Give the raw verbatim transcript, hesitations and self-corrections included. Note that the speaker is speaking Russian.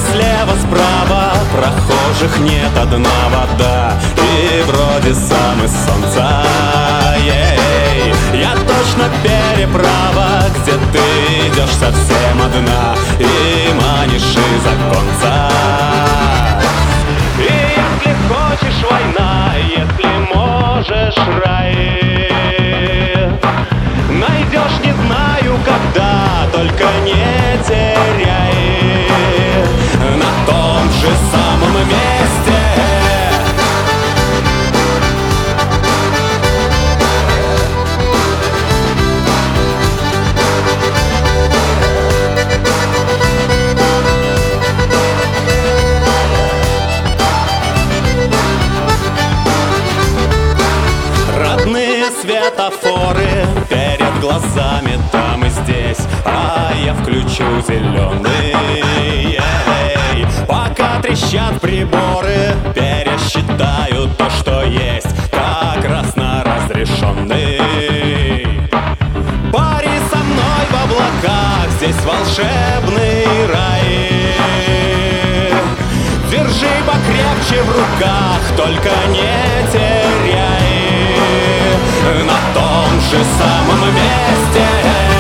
слева, справа прохожих нет, одна вода и вроде сам из солнца. Ей, я точно переправа, где ты идешь совсем одна и манишь из оконца. И если хочешь война, если можешь рай, найдешь, не знаю когда, только не теряй на том же самом месте. Родные светофоры перед глазами там и здесь, а я включу зеленый. Ей, пока трещат приборы, пересчитаю то, что есть, как раз на разрешенный. Пари со мной в облаках, здесь волшебный рай. Держи покрепче в руках, только не теряй на том же самом месте.